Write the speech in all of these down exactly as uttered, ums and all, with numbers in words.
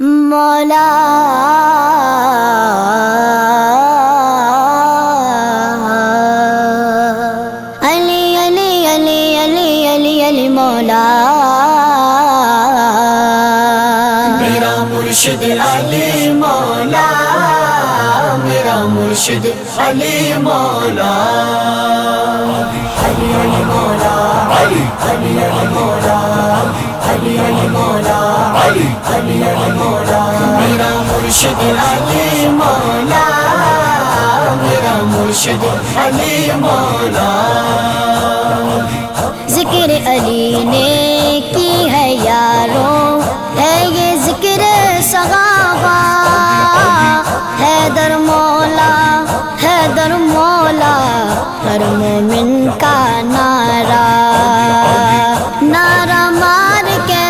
مولا علی علی علی علی علی علی مولا میرا مرشد علی مولا، میرا مرشد علی مولا، علی علی مولا، علی علی علی مولا، علی علی مولا، علی علی علی مولا، میرا مرشد علی مولا، میرا مرشد علی مولا۔ ذکر علی نے کی ہے یاروں، ہے یہ ذکر صحابہ، حیدر مولا حیدر مولا ہر مومن کا نعرہ، نعرہ مار کے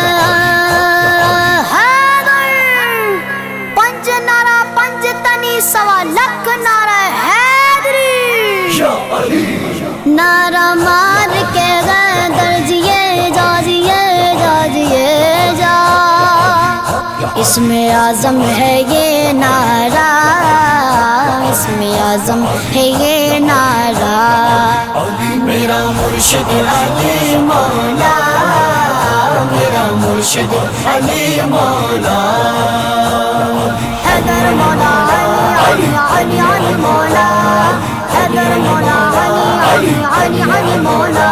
حیدر، پنج نعرہ پنج تنی سوا لکھ نعرہ حیدری، یا علی نعرہ مار کے حیدر جیے جا جیے جا جیے جا، اسم اعظم ہے یہ نعرہ، اسم اعظم ہے یہ نعرہ، میرا مرشد علی مولا، میرا مرشد علی مولا، حیدر مولا علی علی علی مولا، حیدر مولا علی علی علی مولا،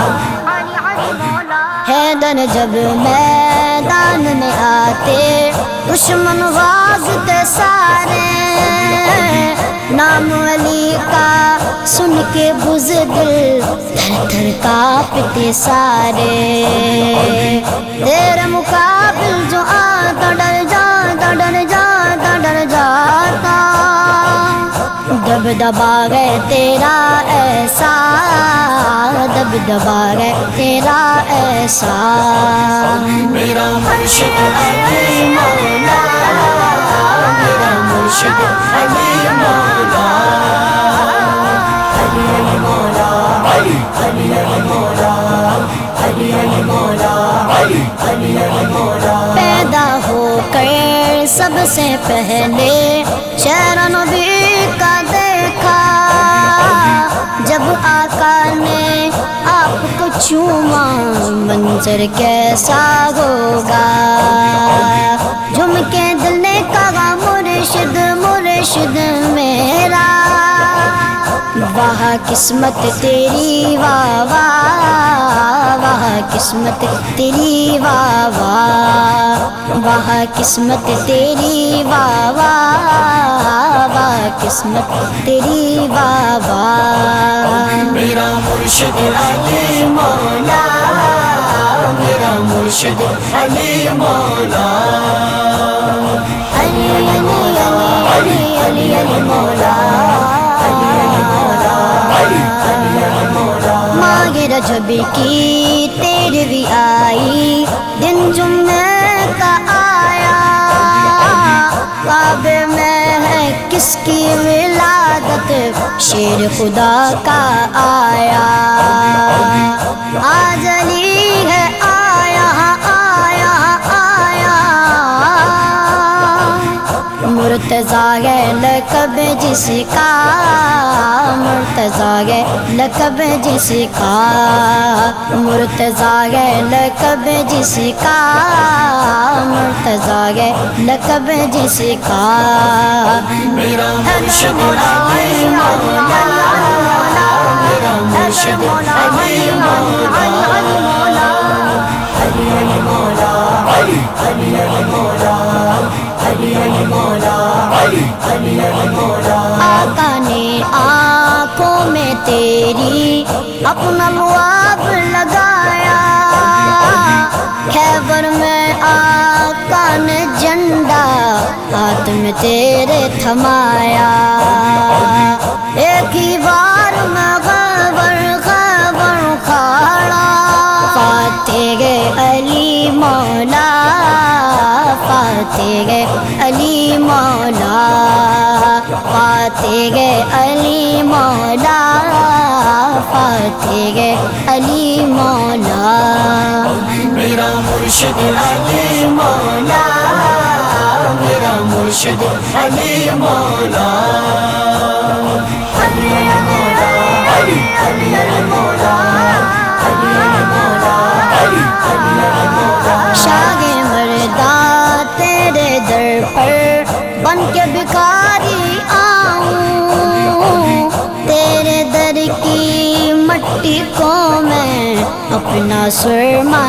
حیدر جب میدان میں آتے دشمن غازتے سارے، نام علی کا سن کے بزدل تھر تھر کانپتے سارے، تیرے مقابل جو آتا ڈر جاتا ڈر جاتا ڈر جاتا، دب دبا گئے تیرا ایسا، دب دبا گئے تیرا ایسا، میرا مرشد علی مولا، میرا مرشد علی مولا، علی علی مولا، علی علی علی مولا، علی علی مولا، علی علی علی مولا، پیدا ہو کر سب سے پہلے شہر نبی کا دیکھا، جب آقا نے آپ کو چوما منظر کیسا ہوگا، جھم کے دل نے کہا مرشد مرشد میرا، واہ قسمت تیری واہ واہ، واہ قسمت تیری واہ واہ، واہ قسمت تیری واہ واہ، واہ قسمت تیری واہ واہ، میرا مرشد علی مولا، میرا مرشد علی مولا، علی علی علی علی علی مولا، ماہ رجب کی تیرہویں آئی، دن جمعے کا آیا، کعبے میں ہے کس کی ولادت، شیر خدا کا آیا، آج علی ہے آیا آیا آیا، مرتضیٰ ہے لقب جس کا، مرتضیٰ ہے لقب جس کا، مرتضیٰ ہے لقب جس کا، مرتضیٰ ہے لقب جس کا، میرا مرشد علی مولا، میرا مرشد علی مولا، علی علی مولا، علی علی علی مولا، علی علی مولا، علی علی علی مولا، آقا نے آنکھوں میں تیری اپنا لعاب لگایا، خیبر میں آقا نے جھنڈا ہاتھ میں تیرے تھمایا، ایک ہی بار میں خیبر خیبر کھاڑا، فاتح علی مولا، فاتح علی مولا، فاتح علی مولا، فاتح علی مولا، میرا مرشد علی مولا، مرشد علی مولا علی مولا علی علی مولا علی مولا علی علی مولا شاہ مردہ تیرے در پر بن کے بھکاری آؤں، تیرے در کی مٹی کو میں اپنا سرما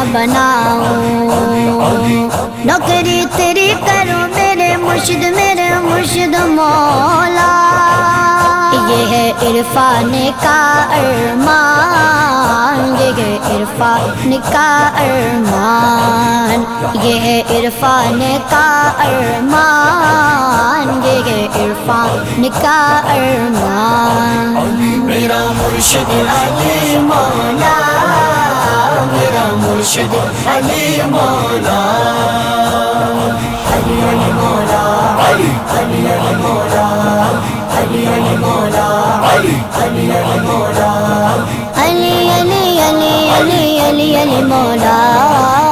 بناؤں، نوکری تیری کروں میرے مرشد میرے مرشد مولا، یہ ہے عرفان کا ارمان، یہ ہے عرفان کا ارمان، یہ ہے عرفان کا ارمان، یہ ہے عرفان کا ارمان۔ میرا مرشد علی مولا، میرا مرشد علی مولا علی علی مولا علی علی علی مولا علی علی مولا علی علی علی مولا علی علی علی علی علی علی مولا